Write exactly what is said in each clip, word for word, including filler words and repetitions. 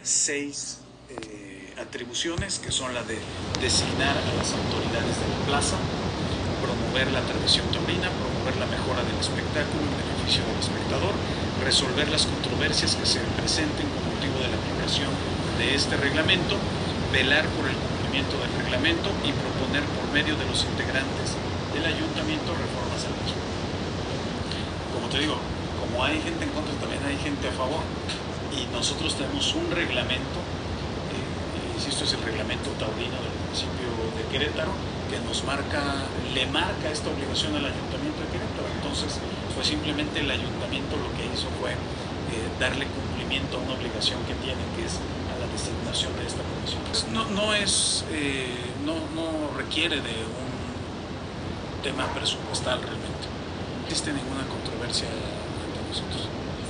seis eh, atribuciones, que son la de designar a las autoridades de la plaza, promover la tradición taurina, promover la mejora del espectáculo en beneficio del espectador, resolver las controversias que se presenten con motivo de la aplicación de este reglamento, velar por el cumplimiento del reglamento y proponer por medio de los integrantes del ayuntamiento reformas al mismo. Como te digo, como hay gente en contra, también hay gente a favor, y nosotros tenemos un reglamento, eh, insisto, es el reglamento taurino del municipio de Querétaro, que nos marca, le marca esta obligación al ayuntamiento de Querétaro. Entonces, pues simplemente el ayuntamiento lo que hizo fue eh, darle cumplimiento a una obligación que tiene, que es a la designación de esta comisión. No, no es, eh, no, no requiere de un tema presupuestal realmente. No existe ninguna controversia ante nosotros.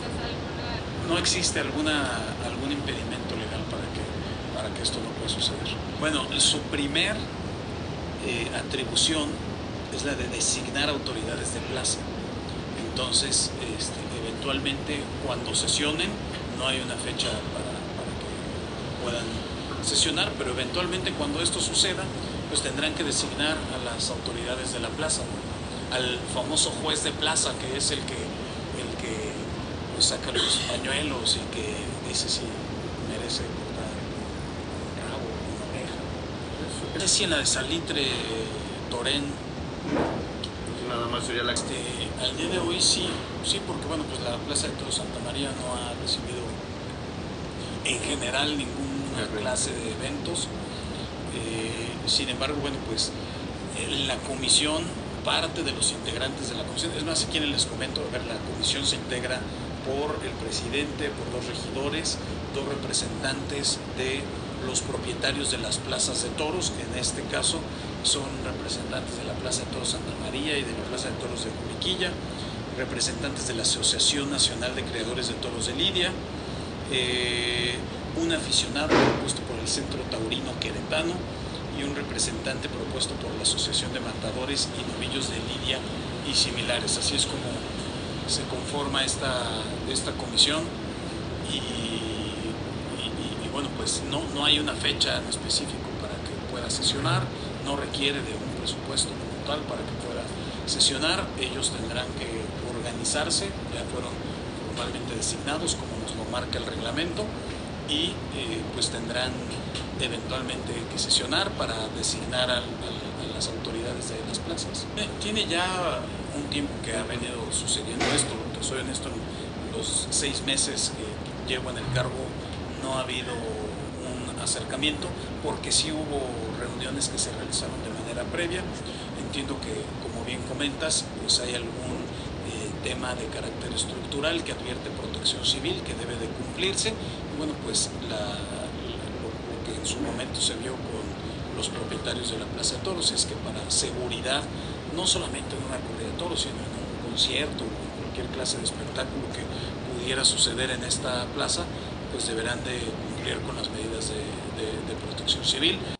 No existe alguna, algún impedimento legal para que, para que esto no pueda suceder. Bueno, su primer eh, atribución es la de designar autoridades de plaza. Entonces, este, eventualmente, cuando sesionen, no hay una fecha para, para que puedan sesionar, pero eventualmente cuando esto suceda, pues tendrán que designar a las autoridades de la plaza, ¿no? Al famoso juez de plaza, que es el que, el que pues, saca los pañuelos y que dice si merece cortar un rabo o una oreja. Es decir, en la de Salitre, Torén. Nada más sería la... Este, al día de hoy sí, sí, porque bueno, pues la Plaza de Toros Santa María no ha recibido en general ninguna clase de eventos. Eh, sin embargo, bueno, pues la comisión, parte de los integrantes de la comisión, es más, si quieren les comento, a ver, la comisión se integra por el presidente, por dos regidores, dos representantes de los propietarios de las plazas de toros, que en este caso son representantes de la Plaza de Toros Santa María y de la Plaza de Toros de Juriquilla, representantes de la Asociación Nacional de Creadores de Toros de Lidia, eh, un aficionado propuesto por el Centro Taurino Queretano y un representante propuesto por la Asociación de Matadores y Novillos de Lidia y similares. Así es como se conforma esta, esta comisión y, y, y bueno, pues no, no hay una fecha en específico para que pueda sesionar, no requiere de un presupuesto como tal para que pueda sesionar. Ellos tendrán que organizarse, ya fueron formalmente designados como nos lo marca el reglamento, y eh, pues tendrán eventualmente que sesionar para designar al, al, a las autoridades de las plazas. Tiene ya un tiempo que ha venido sucediendo esto, que soy honesto, en los seis meses que llevo en el cargo no ha habido un acercamiento, porque sí hubo reuniones que se realizaron de manera previa. Entiendo que, como bien comentas, pues hay algún eh, tema de carácter estructural que advierte Protección Civil que debe de cumplirse, y bueno, pues la, lo, lo que en su momento se vio con los propietarios de la Plaza de Toros es que para seguridad, no solamente en una corrida de toros, sino en un concierto o en cualquier clase de espectáculo que pudiera suceder en esta plaza, pues deberán de cumplir con las medidas de, de, de Protección Civil.